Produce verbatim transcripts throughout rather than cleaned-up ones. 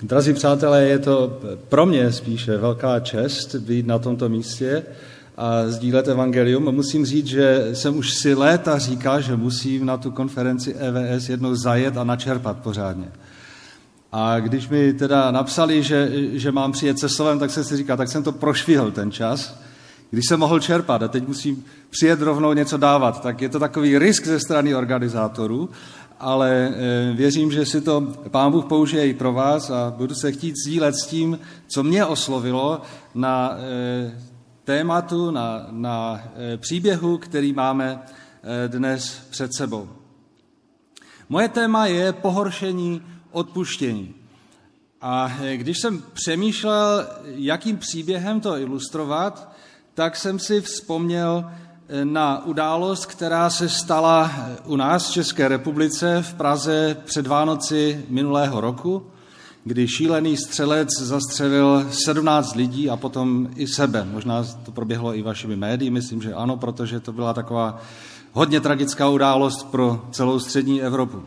Drazí přátelé, je to pro mě spíše velká čest být na tomto místě a sdílet evangelium. Musím říct, že jsem už si léta říkal, že musím na tu konferenci E V S jednou zajet a načerpat pořádně. A když mi teda napsali, že, že mám přijet se slovem, tak jsem si říkal, tak jsem to prošvihl ten čas, když jsem mohl čerpat a teď musím přijet rovnou něco dávat. Tak je to takový risk ze strany organizátorů, ale věřím, že si to Pán Bůh použije i pro vás a budu se chtít sdílet s tím, co mě oslovilo na tématu, na, na příběhu, který máme dnes před sebou. Moje téma je pohoršení odpuštění. A když jsem přemýšlel, jakým příběhem to ilustrovat, tak jsem si vzpomněl na událost, která se stala u nás v České republice v Praze před Vánoci minulého roku, kdy šílený střelec zastřelil sedmnáct lidí a potom i sebe. Možná to proběhlo i vašimi médii, myslím, že ano, protože to byla taková hodně tragická událost pro celou střední Evropu.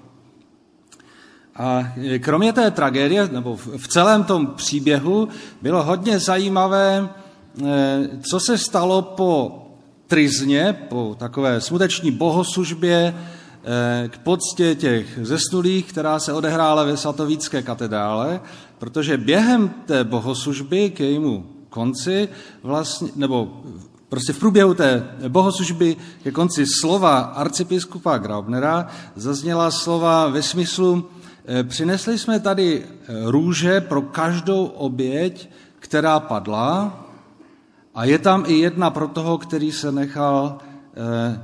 A kromě té tragédie, nebo v celém tom příběhu, bylo hodně zajímavé, co se stalo po tryzně, po takové smuteční bohoslužbě k poctě těch zesnulých, která se odehrála ve Svatovícké katedrále, protože během té bohoslužby k jejímu konci, vlastně, nebo prostě v průběhu té bohoslužby ke konci slova arcibiskupa Graubnera zazněla slova ve smyslu: přinesli jsme tady růže pro každou oběť, která padla, a je tam i jedna pro toho, který se nechal eh,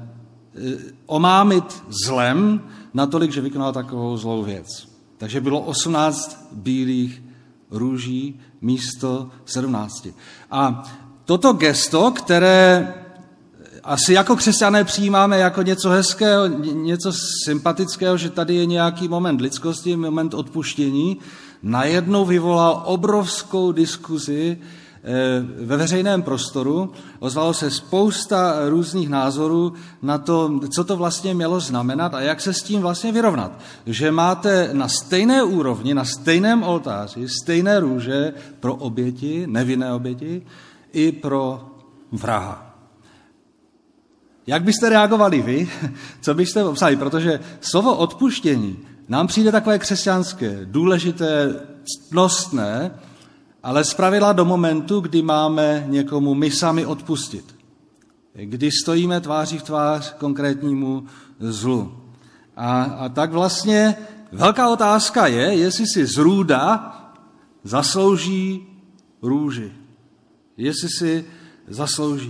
omámit zlem natolik, že vykonal takovou zlou věc. Takže bylo osmnáct bílých růží místo sedmnácti. A toto gesto, které asi jako křesťané přijímáme jako něco hezkého, něco sympatického, že tady je nějaký moment lidskosti, moment odpuštění, najednou vyvolal obrovskou diskuzi ve veřejném prostoru. Ozvalo se spousta různých názorů na to, co to vlastně mělo znamenat a jak se s tím vlastně vyrovnat. Že máte na stejné úrovni, na stejném oltáři stejné růže pro oběti, nevinné oběti, i pro vraha. Jak byste reagovali vy? Co byste obsali? Protože slovo odpuštění nám přijde takové křesťanské, důležité, ctnostné, ale zpravidla do momentu, kdy máme někomu my sami odpustit. Kdy stojíme tváří v tvář konkrétnímu zlu. A, a tak vlastně velká otázka je, jestli si zrůda zaslouží růži. Jestli si zaslouží.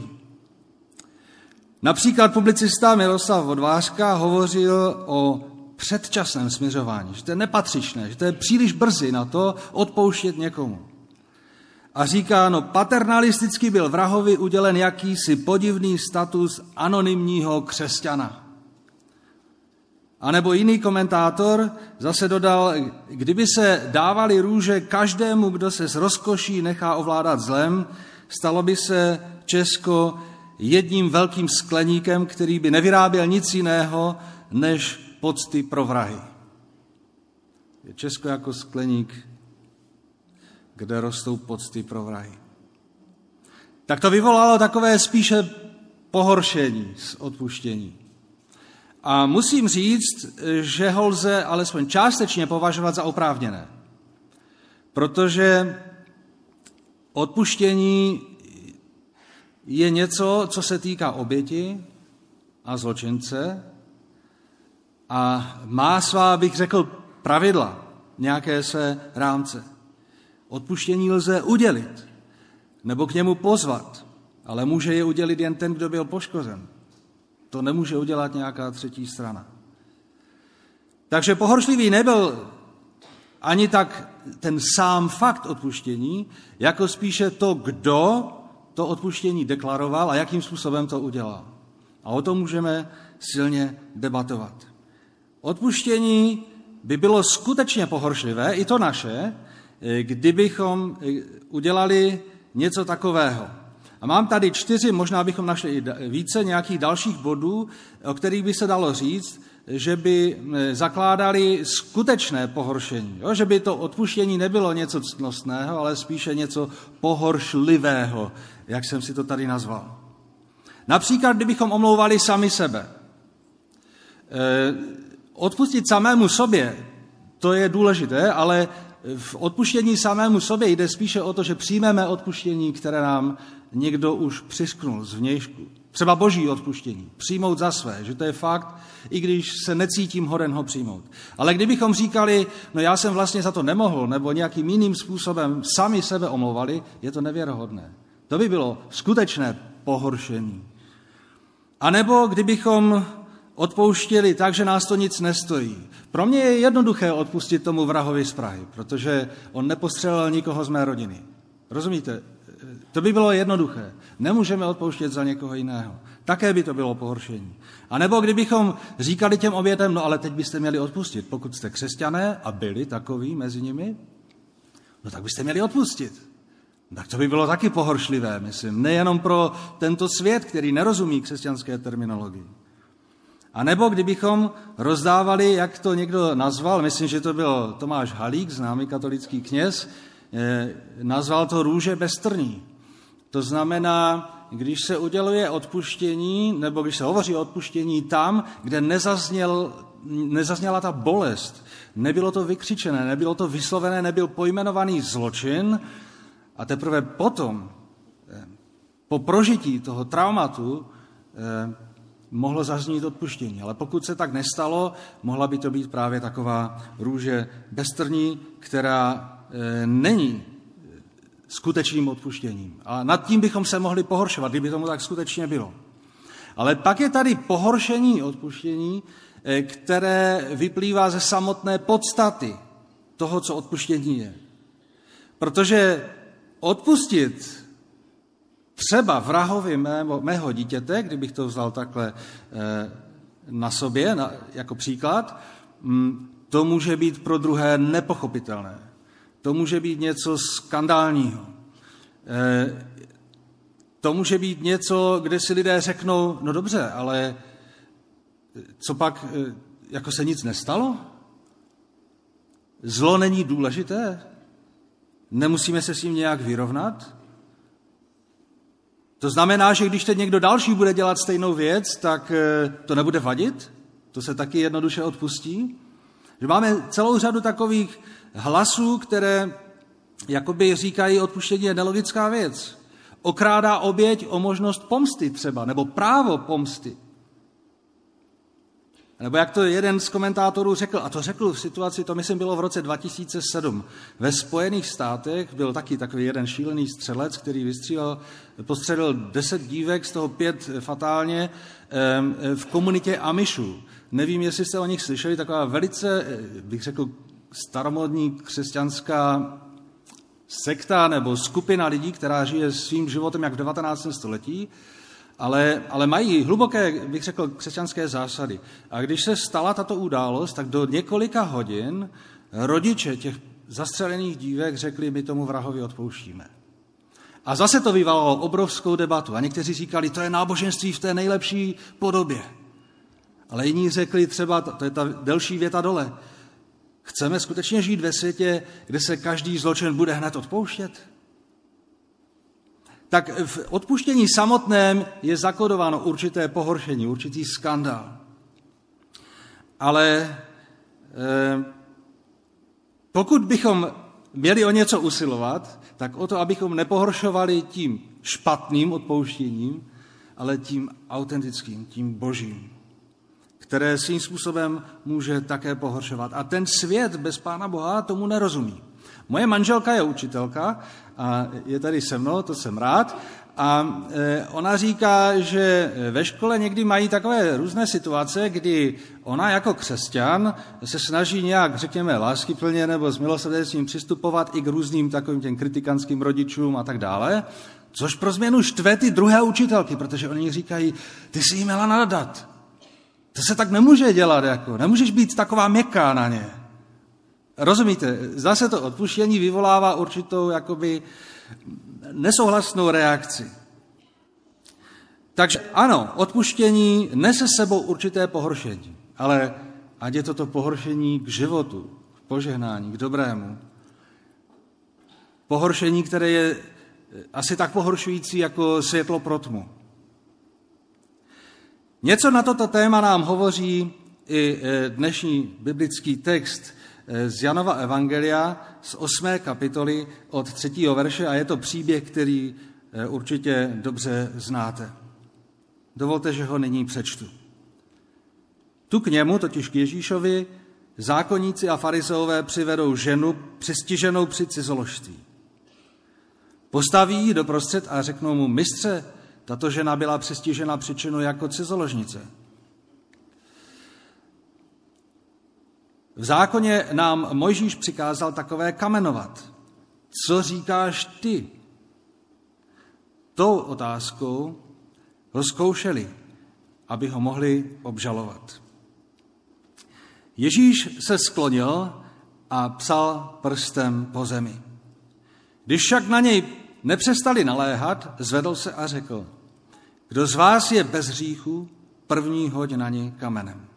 Například publicista Miroslav Vodvářka hovořil o předčasném smiřování, že to je nepatřičné, že to je příliš brzy na to odpouštět někomu. A říká, no paternalisticky byl vrahovi udělen jakýsi podivný status anonymního křesťana. A nebo jiný komentátor zase dodal, kdyby se dávali růže každému, kdo se s rozkoší nechá ovládat zlem, stalo by se Česko jedním velkým skleníkem, který by nevyráběl nic jiného, než pocty pro vrahy. Je Česko jako skleník, kde rostou pocty pro vrahy. Tak to vyvolalo takové spíše pohoršení z odpuštění. A musím říct, že ho lze alespoň částečně považovat za oprávněné. Protože odpuštění je něco, co se týká oběti a zločince a má svá, bych řekl, pravidla, nějaké své rámce. Odpuštění lze udělit nebo k němu pozvat, ale může je udělit jen ten, kdo byl poškozen. To nemůže udělat nějaká třetí strana. Takže pohoršlivý nebyl ani tak ten sám fakt odpuštění, jako spíše to, kdo to odpuštění deklaroval a jakým způsobem to udělal. A o tom můžeme silně debatovat. Odpuštění by bylo skutečně pohoršlivé, i to naše, kdybychom udělali něco takového. A mám tady čtyři, možná bychom našli i více nějakých dalších bodů, o kterých by se dalo říct, že by zakládali skutečné pohoršení. Jo? Že by to odpuštění nebylo něco ctnostného, ale spíše něco pohoršlivého, jak jsem si to tady nazval. Například, kdybychom omlouvali sami sebe. Odpustit samému sobě, to je důležité, ale v odpuštění samému sobě jde spíše o to, že přijmeme odpuštění, které nám někdo už přisknul zvnějšku. Třeba boží odpuštění. Přijmout za své, že to je fakt, i když se necítím hoden ho přijmout. Ale kdybychom říkali, no já jsem vlastně za to nemohl, nebo nějakým jiným způsobem sami sebe omlouvali, je to nevěrohodné. To by bylo skutečné pohoršení. A nebo kdybychom odpouštěli tak, že nás to nic nestojí. Pro mě je jednoduché odpustit tomu vrahovi z Prahy, protože on nepostřelil nikoho z mé rodiny. Rozumíte? To by bylo jednoduché. Nemůžeme odpouštět za někoho jiného. Také by to bylo pohoršení. A nebo kdybychom říkali těm obětem, no ale teď byste měli odpustit. Pokud jste křesťané a byli takoví mezi nimi, no tak byste měli odpustit. Tak to by bylo taky pohoršlivé, myslím. Nejenom pro tento svět, který nerozumí křesťanské terminologii. A nebo kdybychom rozdávali, jak to někdo nazval, myslím, že to byl Tomáš Halík, známý katolický kněz, eh, nazval to růže bez trní. To znamená, když se uděluje odpuštění, nebo když se hovoří o odpuštění tam, kde nezazněl, nezazněla ta bolest, nebylo to vykřičené, nebylo to vyslovené, nebyl pojmenovaný zločin, a teprve potom, eh, po prožití toho traumatu, eh, mohlo zaznít odpuštění. Ale pokud se tak nestalo, mohla by to být právě taková růže bez trní, která e, není skutečným odpuštěním. A nad tím bychom se mohli pohoršovat, kdyby tomu tak skutečně bylo. Ale pak je tady pohoršení odpuštění, e, které vyplývá ze samotné podstaty toho, co odpuštění je. Protože odpustit třeba vrahovi mého, mého dítěte, kdybych to vzal takhle e, na sobě, na, jako příklad, m, to může být pro druhé nepochopitelné. To může být něco skandálního. E, to může být něco, kde si lidé řeknou, no dobře, ale co pak, e, jako se nic nestalo? Zlo není důležité? Nemusíme se s tím nějak vyrovnat? To znamená, že když teď někdo další bude dělat stejnou věc, tak to nebude vadit? To se taky jednoduše odpustí? Že máme celou řadu takových hlasů, které jakoby říkají, odpuštění je nelogická věc. Okrádá oběť o možnost pomsty třeba, nebo právo pomsty. Nebo jak to jeden z komentátorů řekl, a to řekl v situaci, to myslím bylo v roce dva tisíce sedm. Ve Spojených státech byl taky takový jeden šílený střelec, který vystřílel, postřelil deset dívek, z toho pět fatálně, v komunitě Amishů. Nevím, jestli jste o nich slyšeli, taková velice, bych řekl, staromodní křesťanská sekta nebo skupina lidí, která žije svým životem jak v devatenáctém století, Ale, ale mají hluboké, bych řekl, křesťanské zásady. A když se stala tato událost, tak do několika hodin rodiče těch zastřelených dívek řekli, my tomu vrahovi odpouštíme. A zase to vyvolalo obrovskou debatu. A někteří říkali, to je náboženství v té nejlepší podobě. Ale jiní řekli třeba, to je ta delší věta dole, chceme skutečně žít ve světě, kde se každý zločin bude hned odpouštět? Tak v odpuštění samotném je zakodováno určité pohoršení, určitý skandál. Ale eh, pokud bychom měli o něco usilovat, tak o to, abychom nepohoršovali tím špatným odpouštěním, ale tím autentickým, tím božím, které svým způsobem může také pohoršovat. A ten svět bez Pána Boha tomu nerozumí. Moje manželka je učitelka a je tady se mnou, to jsem rád. A ona říká, že ve škole někdy mají takové různé situace, kdy ona jako křesťan se snaží nějak, řekněme, láskyplně nebo s milosrdenstvím přistupovat i k různým takovým těm kritikánským rodičům a tak dále, což pro změnu štve ty druhé učitelky, protože oni říkají, ty jsi jí měla nadat. To se tak nemůže dělat, jako, nemůžeš být taková měkká na ně. Rozumíte, zase to odpuštění vyvolává určitou jakoby nesouhlasnou reakci. Takže ano, odpuštění nese sebou určité pohoršení, ale ať je toto pohoršení k životu, k požehnání, k dobrému. Pohoršení, které je asi tak pohoršující jako světlo pro tmu. Něco na toto téma nám hovoří i dnešní biblický text z Janova evangelia z osmé kapitoly od třetího verše a je to příběh, který určitě dobře znáte. Dovolte, že ho nyní přečtu. Tu k němu, totiž k Ježíšovi, zákonníci a farizeové přivedou ženu přistiženou při cizoložství. Postaví ji doprostřed a řeknou mu, mistře, tato žena byla přistižena při činu jako cizoložnice. V zákoně nám Mojžíš přikázal takové kamenovat. Co říkáš ty? Tou otázkou ho zkoušeli, aby ho mohli obžalovat. Ježíš se sklonil a psal prstem po zemi. Když však na něj nepřestali naléhat, zvedl se a řekl, kdo z vás je bez hříchu, první hoď na něj kamenem.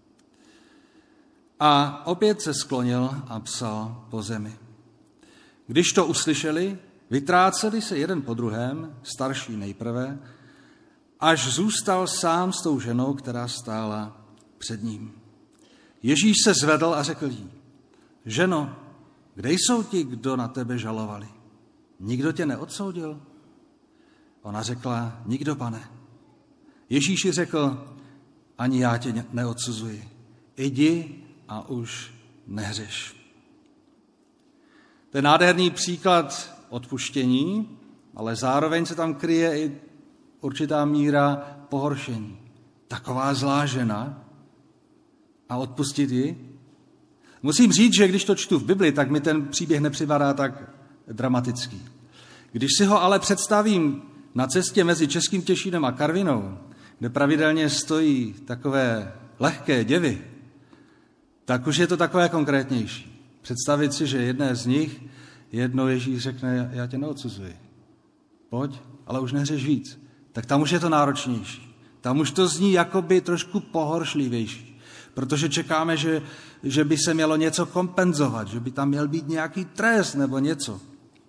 A opět se sklonil a psal po zemi. Když to uslyšeli, vytráceli se jeden po druhém, starší nejprve, až zůstal sám s tou ženou, která stála před ním. Ježíš se zvedl a řekl jí, ženo, kde jsou ti, kdo na tebe žalovali? Nikdo tě neodsoudil? Ona řekla, nikdo, pane. Ježíš jí řekl, ani já tě neodsuzuji. Jdi a už nehřeš. To je nádherný příklad odpuštění, ale zároveň se tam kryje i určitá míra pohoršení. Taková zlá žena a odpustit ji? Musím říct, že když to čtu v Bibli, tak mi ten příběh nepřipadá tak dramatický. Když si ho ale představím na cestě mezi Českým Těšínem a Karvinou, kde pravidelně stojí takové lehké děvy, tak už je to takové konkrétnější. Představit si, že jedné z nich jednou Ježíš řekne, já tě neodsuzuji. Pojď, ale už nehřeš víc. Tak tam už je to náročnější. Tam už to zní jakoby trošku pohoršlivější. Protože čekáme, že, že by se mělo něco kompenzovat, že by tam měl být nějaký trest nebo něco.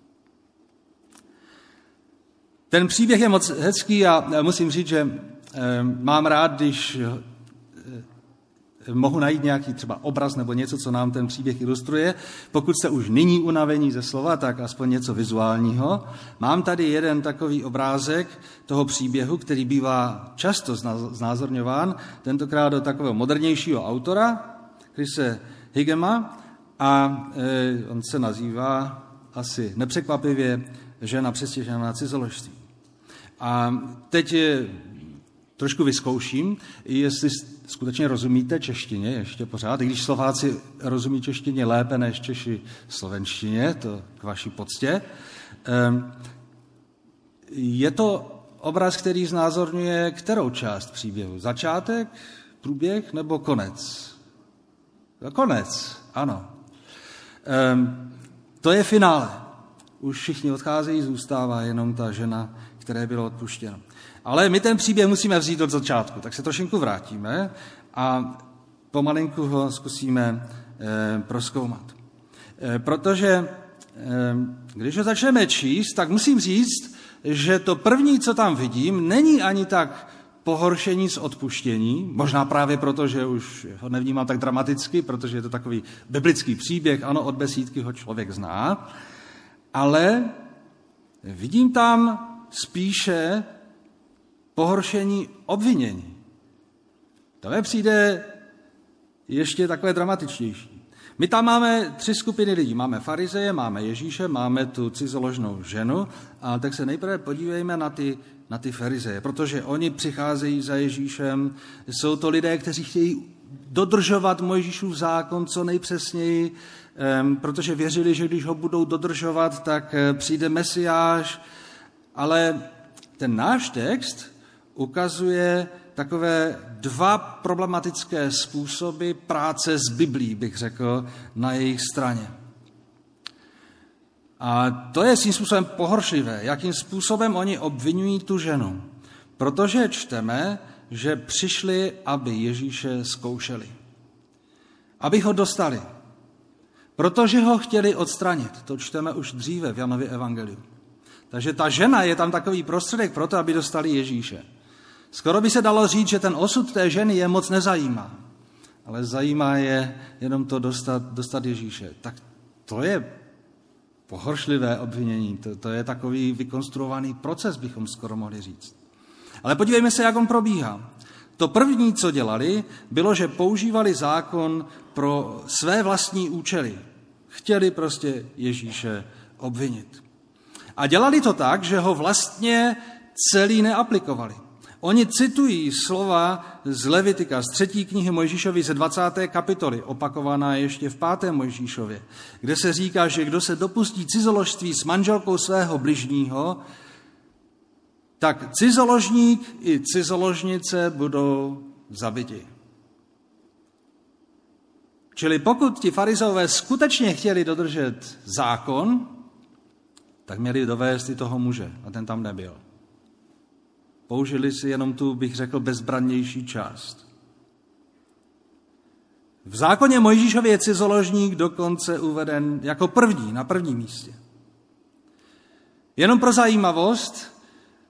Ten příběh je moc hezký a musím říct, že mám rád, když mohu najít nějaký třeba obraz nebo něco, co nám ten příběh ilustruje. Pokud jste už nyní unavení ze slova, tak aspoň něco vizuálního. Mám tady jeden takový obrázek toho příběhu, který bývá často znázorňován, tentokrát do takového modernějšího autora, Chrise Higema, a on se nazývá asi nepřekvapivě žena přistižená na cizoložství. A teď trošku vyzkouším, jestli skutečně rozumíte češtině ještě pořád, i když Slováci rozumí češtině lépe než Češi slovenštině, to k vaší poctě. Je to obraz, který znázorňuje kterou část příběhu? Začátek, průběh nebo konec? Konec, ano. To je finále. Už všichni odcházejí, zůstává jenom ta žena, které bylo odpuštěno. Ale my ten příběh musíme vzít od začátku, tak se trošinku vrátíme a pomalinku ho zkusíme e, prozkoumat. E, protože e, když ho začneme číst, tak musím říct, že to první, co tam vidím, není ani tak pohoršení z odpuštění, možná právě proto, že už ho nevnímám tak dramaticky, protože je to takový biblický příběh, ano, od besídky ho člověk zná, ale vidím tam spíše pohoršení obvinění. To mi přijde ještě takové dramatičtější. My tam máme tři skupiny lidí. Máme farizeje, máme Ježíše, máme tu cizoložnou ženu, a tak se nejprve podívejme na ty, na ty farizeje, protože oni přicházejí za Ježíšem, jsou to lidé, kteří chtějí dodržovat Mojžíšův zákon co nejpřesněji, protože věřili, že když ho budou dodržovat, tak přijde Mesiáš, ale ten náš text ukazuje takové dva problematické způsoby práce s Biblí, bych řekl, na jejich straně. A to je svým způsobem pohoršivé, jakým způsobem oni obvinují tu ženu. Protože čteme, že přišli, aby Ježíše zkoušeli. aby ho dostali. Protože ho chtěli odstranit. To čteme už dříve v Janově evangeliu. Takže ta žena je tam takový prostředek pro to, aby dostali Ježíše. Skoro by se dalo říct, že ten osud té ženy je moc nezajímá. Ale zajímá je jenom to dostat, dostat Ježíše. Tak to je pohoršlivé obvinění. To, to je takový vykonstruovaný proces, bychom skoro mohli říct. Ale podívejme se, jak on probíhá. To první, co dělali, bylo, že používali zákon pro své vlastní účely. Chtěli prostě Ježíše obvinit. A dělali to tak, že ho vlastně celý neaplikovali. Oni citují slova z Levitika, z třetí knihy Mojžíšovy ze dvacáté kapitoly, opakovaná ještě v páté Mojžíšově, kde se říká, že kdo se dopustí cizoložství s manželkou svého bližního, tak cizoložník i cizoložnice budou zabiti. Čili pokud ti farizeové skutečně chtěli dodržet zákon, tak měli dovést i toho muže a ten tam nebyl. Použili si jenom tu, bych řekl, bezbrannější část. V zákoně Mojžíšově je cizoložník dokonce uveden jako první, na prvním místě. Jenom pro zajímavost,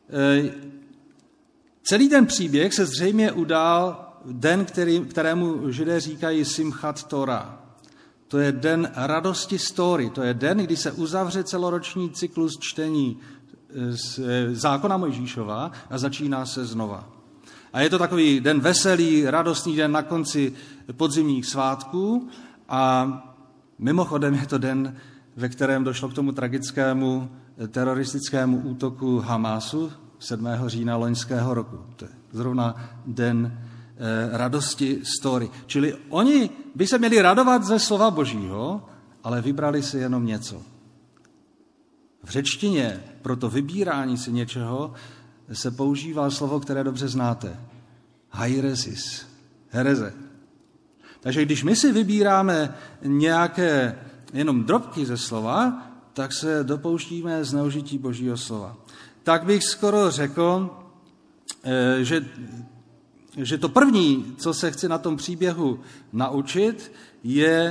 celý ten příběh se zřejmě udál den, který, kterému Židé říkají Simchat Torah. To je den radosti z Tóry, to je den, kdy se uzavře celoroční cyklus čtení z zákona Mojžíšova a začíná se znova. A je to takový den veselý, radostný den na konci podzimních svátků a mimochodem je to den, ve kterém došlo k tomu tragickému teroristickému útoku Hamásu sedmého října loňského roku. To je zrovna den radosti z Tóry. Čili oni by se měli radovat ze slova Božího, ale vybrali si jenom něco. V řečtině pro to vybírání si něčeho se používá slovo, které dobře znáte. Hairesis, hereze. Takže když my si vybíráme nějaké jenom drobky ze slova, tak se dopouštíme zneužití Božího slova. Tak bych skoro řekl, že, že to první, co se chci na tom příběhu naučit, je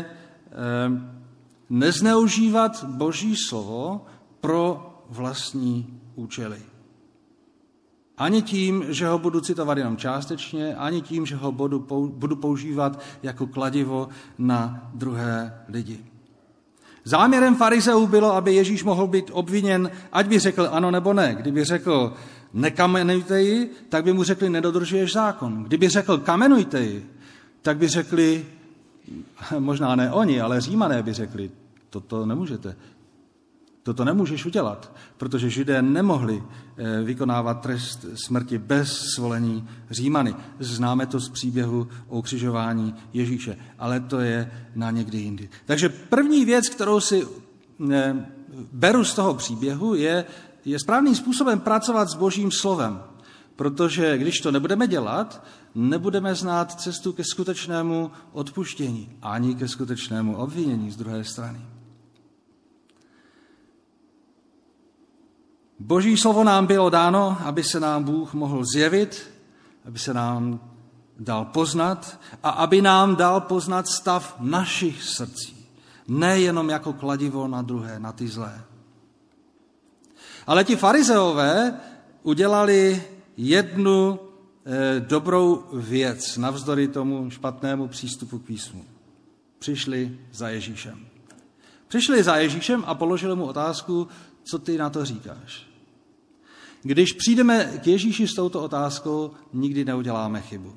nezneužívat Boží slovo pro vlastní účely. Ani tím, že ho budu citovat jenom částečně, ani tím, že ho budu, budu používat jako kladivo na druhé lidi. Záměrem farizeů bylo, aby Ježíš mohl být obviněn, ať by řekl ano nebo ne. Kdyby řekl nekamenujte ji, tak by mu řekli nedodržuješ zákon. Kdyby řekl kamenujte ji, tak by řekli, možná ne oni, ale Římané by řekli, toto nemůžete. Toto nemůžeš udělat, protože Židé nemohli vykonávat trest smrti bez svolení Římany. Známe to z příběhu o ukřižování Ježíše, ale to je na někdy jindy. Takže první věc, kterou si beru z toho příběhu, je, je správným způsobem pracovat s Božím slovem, protože když to nebudeme dělat, nebudeme znát cestu ke skutečnému odpuštění, ani ke skutečnému obvinění z druhé strany. Boží slovo nám bylo dáno, aby se nám Bůh mohl zjevit, aby se nám dal poznat a aby nám dal poznat stav našich srdcí. Nejenom jako kladivo na druhé, na ty zlé. Ale ti farizeové udělali jednu eh, dobrou věc navzdory tomu špatnému přístupu k písmu. Přišli za Ježíšem. Přišli za Ježíšem a položili mu otázku, co ty na to říkáš. Když přijdeme k Ježíši s touto otázkou, nikdy neuděláme chybu.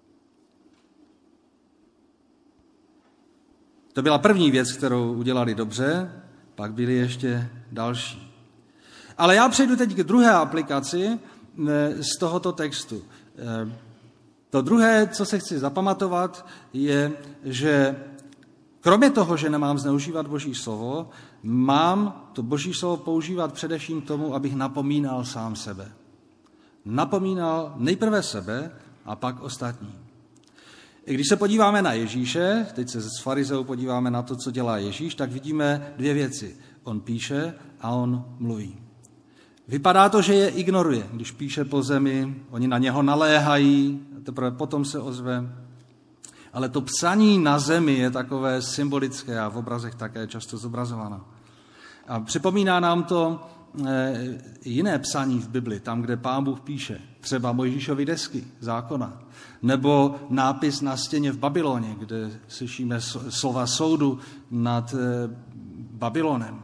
To byla první věc, kterou udělali dobře, pak byly ještě další. Ale já přejdu teď k druhé aplikaci z tohoto textu. To druhé, co se chci zapamatovat, je, že kromě toho, že nemám zneužívat Boží slovo, mám to Boží slovo používat především tomu, abych napomínal sám sebe. Napomínal nejprve sebe a pak ostatní. I když se podíváme na Ježíše, teď se z farizeů podíváme na to, co dělá Ježíš, tak vidíme dvě věci. On píše a on mluví. Vypadá to, že je ignoruje. Když píše po zemi, oni na něho naléhají, a teprve potom se ozve. Ale to psaní na zemi je takové symbolické a v obrazech také často zobrazováno. A připomíná nám to jiné psaní v Bibli, tam, kde Pán Bůh píše, třeba Mojžíšovy desky zákona, nebo nápis na stěně v Babyloně, kde slyšíme slova soudu nad Babylonem.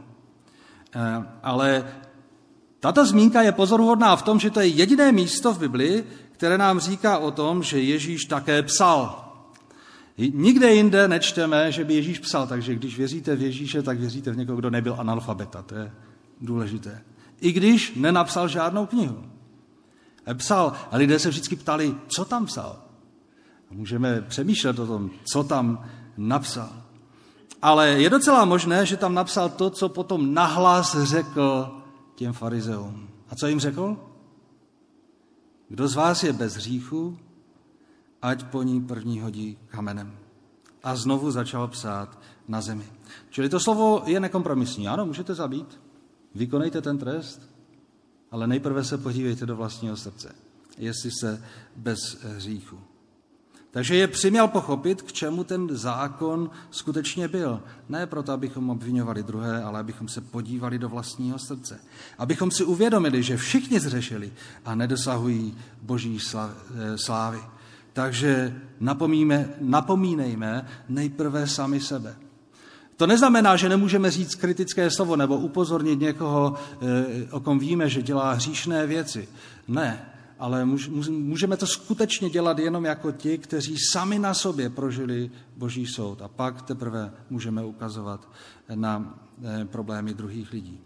Ale tato zmínka je pozoruhodná v tom, že to je jediné místo v Bibli, které nám říká o tom, že Ježíš také psal. Nikde jinde nečteme, že by Ježíš psal, takže když věříte v Ježíše, tak věříte v někoho, kdo nebyl analfabeta. To je důležité. I když nenapsal žádnou knihu. Psal a lidé se vždycky ptali, co tam psal. Můžeme přemýšlet o tom, co tam napsal. Ale je docela možné, že tam napsal to, co potom nahlas řekl těm farizeům. A co jim řekl? Kdo z vás je bez hříchu, ať po ní první hodí kamenem. A znovu začal psát na zemi. Čili to slovo je nekompromisní. Ano, můžete zabít, vykonejte ten trest, ale nejprve se podívejte do vlastního srdce, jestli jste bez hříchu. Takže je přiměl pochopit, k čemu ten zákon skutečně byl. Ne proto, abychom obviňovali druhé, ale abychom se podívali do vlastního srdce. Abychom si uvědomili, že všichni zřešili a nedosahují boží slávy. Takže napomíme, napomínejme nejprve sami sebe. To neznamená, že nemůžeme říct kritické slovo nebo upozornit někoho, o kom víme, že dělá hříšné věci. Ne, ale můžeme to skutečně dělat jenom jako ti, kteří sami na sobě prožili boží soud. A pak teprve můžeme ukazovat na problémy druhých lidí.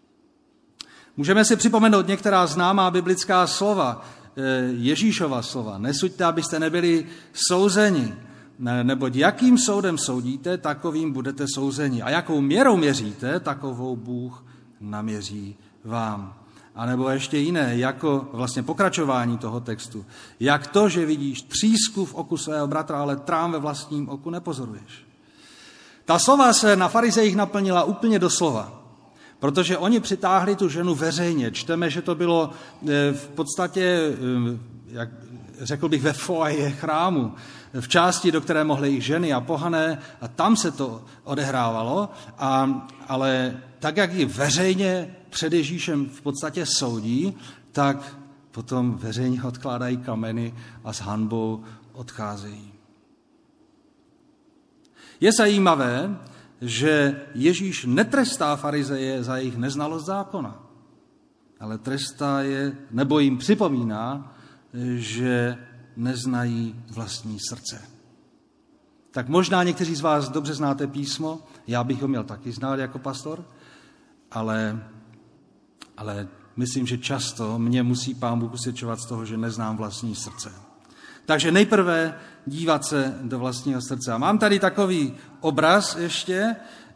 Můžeme si připomenout některá známá biblická slova, Ježíšova slova. Nesuďte, abyste nebyli souzeni, neboť jakým soudem soudíte, takovým budete souzeni. A jakou měrou měříte, takovou Bůh naměří vám. A nebo ještě jiné, jako vlastně pokračování toho textu. Jak to, že vidíš třísku v oku svého bratra, ale trám ve vlastním oku nepozoruješ. Ta slova se na farizejích naplnila úplně doslova. Protože oni přitáhli tu ženu veřejně. Čteme, že to bylo v podstatě, jak řekl bych, ve foaje chrámu, v části, do které mohly jít ženy a pohané, a tam se to odehrávalo, a, ale tak, jak ji veřejně před Ježíšem v podstatě soudí, tak potom veřejně odkládají kameny a s hanbou odcházejí. Je zajímavé, že Ježíš netrestá farizeje za jejich neznalost zákona, ale trestá je, nebo jim připomíná, že neznají vlastní srdce. Tak možná někteří z vás dobře znáte písmo, já bych ho měl taky znát jako pastor, ale, ale myslím, že často mě musí Pán Bůh usvědčovat z toho, že neznám vlastní srdce. Takže nejprve dívat se do vlastního srdce. A mám tady takový obraz ještě,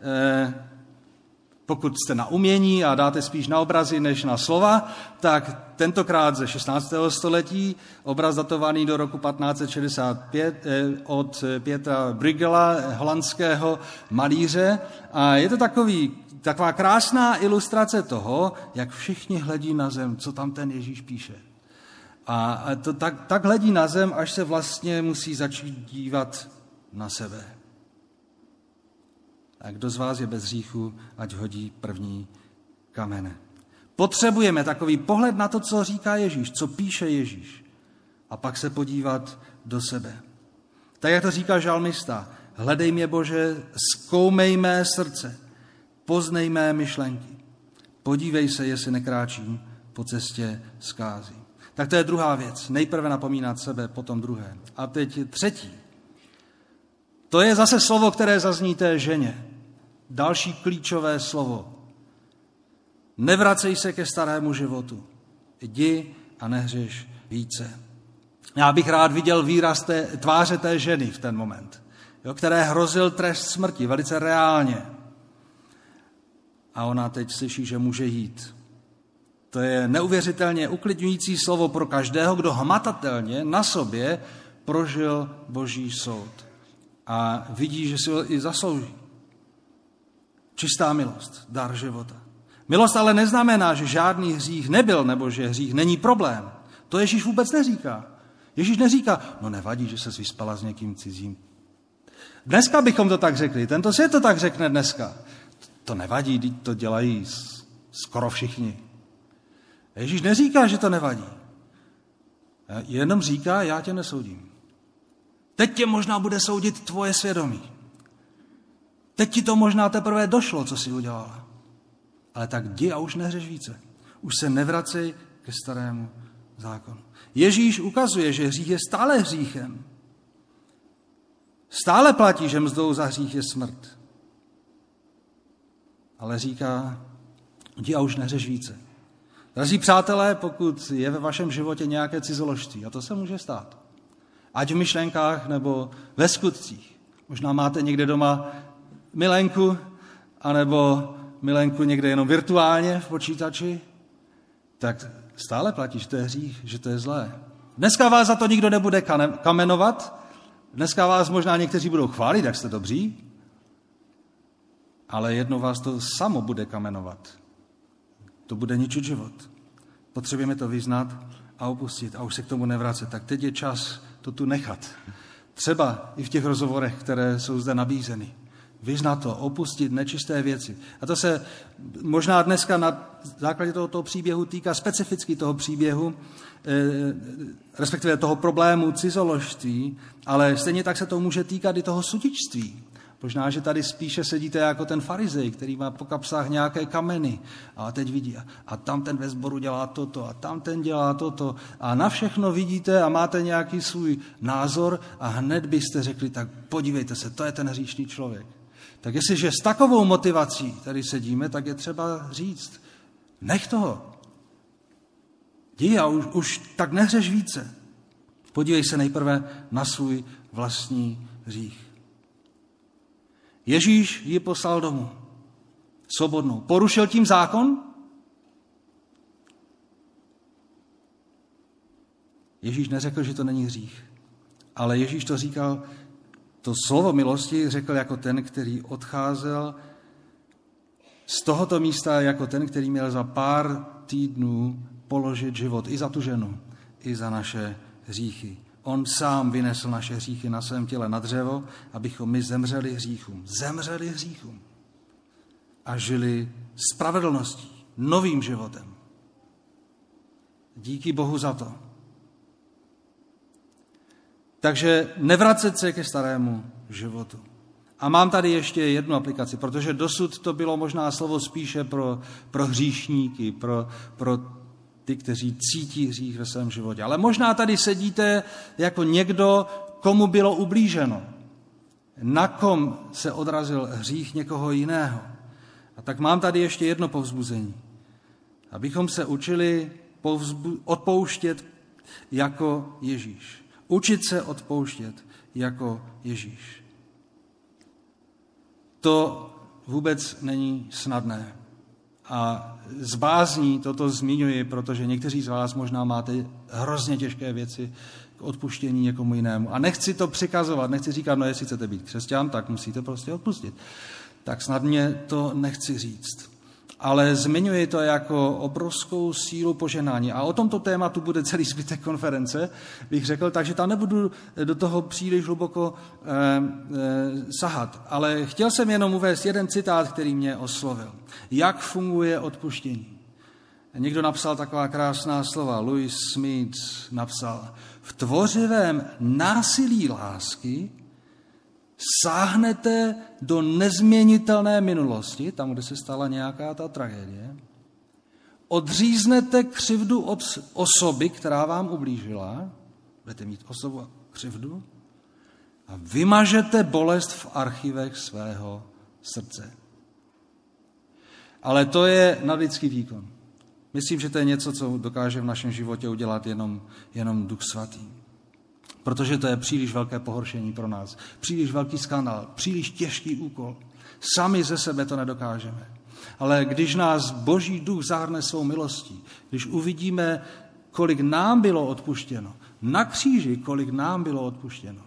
pokud jste na umění a dáte spíš na obrazy než na slova, tak tentokrát ze šestnáctého století, obraz datovaný do roku patnáct set šedesát pět od Pietra Bruegela, holandského malíře. A je to takový, taková krásná ilustrace toho, jak všichni hledí na zem, co tam ten Ježíš píše. A to tak, tak hledí na zem, až se vlastně musí začít dívat na sebe. A kdo z vás je bez hříchu, ať hodí první kamene. Potřebujeme takový pohled na to, co říká Ježíš, co píše Ježíš. A pak se podívat do sebe. Tak jak to říká žalmista, hledej mě, Bože, zkoumej mé srdce, poznej mé myšlenky. Podívej se, jestli nekráčím po cestě zkázy. Tak to je druhá věc. Nejprve napomínat sebe, potom druhé. A teď třetí. To je zase slovo, které zazní té ženě. Další klíčové slovo. Nevracej se ke starému životu. Jdi a nehřeš více. Já bych rád viděl výraz té, tváře té ženy v ten moment, jo, které hrozil trest smrti, velice reálně. A ona teď slyší, že může jít. To je neuvěřitelně uklidňující slovo pro každého, kdo hmatatelně na sobě prožil Boží soud. A vidí, že si ho i zaslouží. Čistá milost, dar života. Milost ale neznamená, že žádný hřích nebyl, nebo že hřích není problém. To Ježíš vůbec neříká. Ježíš neříká, no nevadí, že ses vyspala s někým cizím, Dneska bychom to tak řekli, tento svět to tak řekne dneska. To nevadí, to dělají skoro všichni. Ježíš neříká, že to nevadí. Jenom říká, já tě nesoudím. Teď tě možná bude soudit tvoje svědomí. Teď ti to možná teprve došlo, co jsi udělala. Ale tak jdi a už neřeš více. Už se nevracej ke starému zákonu. Ježíš ukazuje, že hřích je stále hříchem. Stále platí, že mzdou za hřích je smrt. Ale říká, jdi a už neřeš více. Drazí přátelé, pokud je ve vašem životě nějaké cizoložství, a to se může stát, ať v myšlenkách nebo ve skutcích. Možná máte někde doma milenku, anebo milenku někde jenom virtuálně v počítači, tak stále platí, že to je hřích, že to je zlé. Dneska vás za to nikdo nebude kamenovat, dneska vás možná někteří budou chválit, jak jste dobří, ale jednou vás to samo bude kamenovat. To bude ničit život. Potřebujeme to vyznat a opustit a už se k tomu nevracet. Tak teď je čas to tu nechat. Třeba i v těch rozhovorech, které jsou zde nabízeny. Vyznat to, opustit nečisté věci. A to se možná dneska na základě tohoto příběhu týká specificky toho příběhu, respektive toho problému cizoložství, ale stejně tak se to může týkat i toho sudičství. Možná, že tady spíše sedíte jako ten farizej, který má po kapsách nějaké kameny a teď vidí, a tam ten ve sboru dělá toto a tam ten dělá toto a na všechno vidíte a máte nějaký svůj názor a hned byste řekli, tak podívejte se, to je ten hříšný člověk. Tak jestliže s takovou motivací tady sedíme, tak je třeba říct, nech toho. Jdi a už, už tak nehřeš více. Podívej se nejprve na svůj vlastní hřích. Ježíš ji poslal domů, svobodnou. Porušil tím zákon? Ježíš neřekl, že to není hřích, ale Ježíš to říkal, to slovo milosti řekl jako ten, který odcházel z tohoto místa, jako ten, který měl za pár týdnů položit život i za tu ženu, i za naše hříchy. On sám vynesl naše hříchy na svém těle na dřevo, abychom my zemřeli hříchům. Zemřeli hříchům. A žili spravedlností, novým životem. Díky Bohu za to. Takže nevracet se ke starému životu. A mám tady ještě jednu aplikaci, protože dosud to bylo možná slovo spíše pro, pro hříšníky, pro, pro ty, kteří cítí hřích ve svém životě. Ale možná tady sedíte jako někdo, komu bylo ublíženo. Na kom se odrazil hřích někoho jiného. A tak mám tady ještě jedno povzbuzení. Abychom se učili povzbu- odpouštět jako Ježíš. Učit se odpouštět jako Ježíš. To vůbec není snadné. A z bázní toto zmiňuji, protože někteří z vás možná máte hrozně těžké věci k odpuštění někomu jinému. A nechci to přikazovat, nechci říkat, no jestli chcete být křesťan, tak musíte prostě odpustit. Tak snadně to nechci říct. Ale zmiňuji to jako obrovskou sílu požehnání. A o tomto tématu bude celý zbytek konference, bych řekl, takže tam nebudu do toho příliš hluboko eh, eh, sahat. Ale chtěl jsem jenom uvést jeden citát, který mě oslovil. Jak funguje odpuštění? Někdo napsal taková krásná slova. Louis Smith napsal, v tvořivém násilí lásky sáhnete do nezměnitelné minulosti, tam, kde se stala nějaká ta tragédie, odříznete křivdu od osoby, která vám ublížila, budete mít osobu křivdu, a vymažete bolest v archivech svého srdce. Ale to je nadlidský výkon. Myslím, že to je něco, co dokáže v našem životě udělat jenom, jenom Duch Svatý. Protože to je příliš velké pohoršení pro nás. Příliš velký skandál, příliš těžký úkol. Sami ze sebe to nedokážeme. Ale když nás Boží duch zahrne svou milostí, když uvidíme, kolik nám bylo odpuštěno, na kříži, kolik nám bylo odpuštěno,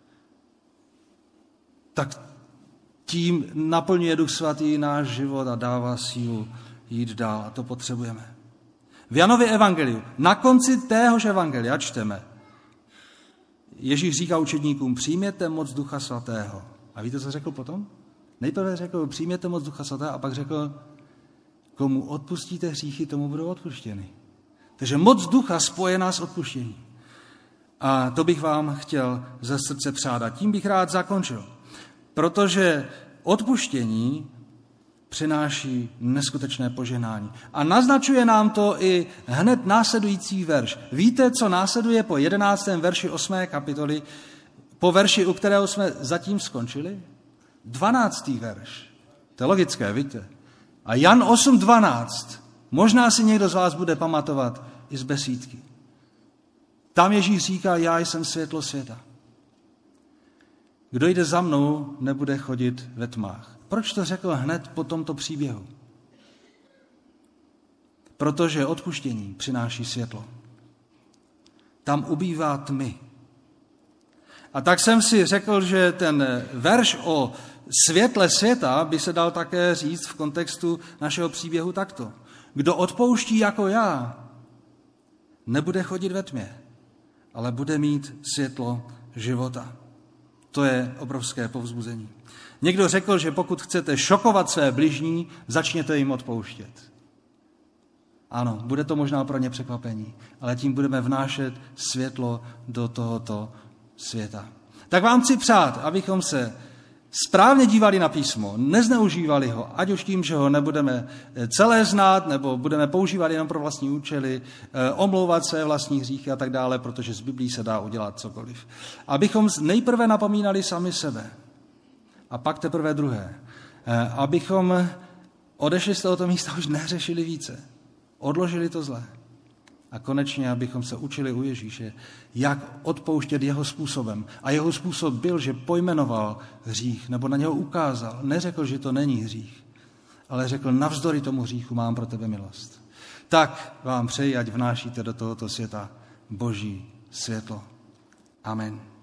tak tím naplňuje Duch Svatý náš život a dává sílu jít dál. A to potřebujeme. V Janově evangeliu, na konci téhož evangelia čteme, Ježíš říká učedníkům, přijměte moc Ducha Svatého. A víte, co řekl potom? Nejprve řekl, přijměte moc Ducha Svatého a pak řekl, komu odpustíte hříchy, tomu budou odpuštěny. Takže moc Ducha spojená s odpuštěním. A to bych vám chtěl ze srdce přát. A tím bych rád zakončil. Protože odpuštění přináší neskutečné požehnání. A naznačuje nám to i hned následující verš. Víte, co následuje po jedenáctém verši osmé kapitoly, po verši, u kterého jsme zatím skončili? dvanáctý verš. To je logické, víte. A Jan osm dvanáct. Možná si někdo z vás bude pamatovat i z besídky. Tam Ježíš říká, já jsem světlo světa. Kdo jde za mnou, nebude chodit ve tmách. Proč to řekl hned po tomto příběhu? Protože odpuštění přináší světlo. Tam ubývá tmy. A tak jsem si řekl, že ten verš o světle světa by se dal také říct v kontextu našeho příběhu takto. Kdo odpouští jako já, nebude chodit ve tmě, ale bude mít světlo života. To je obrovské povzbuzení. Někdo řekl, že pokud chcete šokovat své bližní, začněte jim odpouštět. Ano, bude to možná pro ně překvapení, ale tím budeme vnášet světlo do tohoto světa. Tak vám chci přát, abychom se správně dívali na písmo, nezneužívali ho, ať už tím, že ho nebudeme celé znát, nebo budeme používat jenom pro vlastní účely, omlouvat své vlastní hříchy a tak dále, protože z Biblí se dá udělat cokoliv. Abychom nejprve napomínali sami sebe a pak teprve druhé. Abychom odešli z tohoto místa, už neřešili více, odložili to zlé. A konečně, abychom se učili u Ježíše, jak odpouštět jeho způsobem. A jeho způsob byl, že pojmenoval hřích, nebo na něho ukázal. Neřekl, že to není hřích, ale řekl, navzdory tomu hříchu mám pro tebe milost. Tak vám přeji, ať vnášíte do tohoto světa Boží světlo. Amen.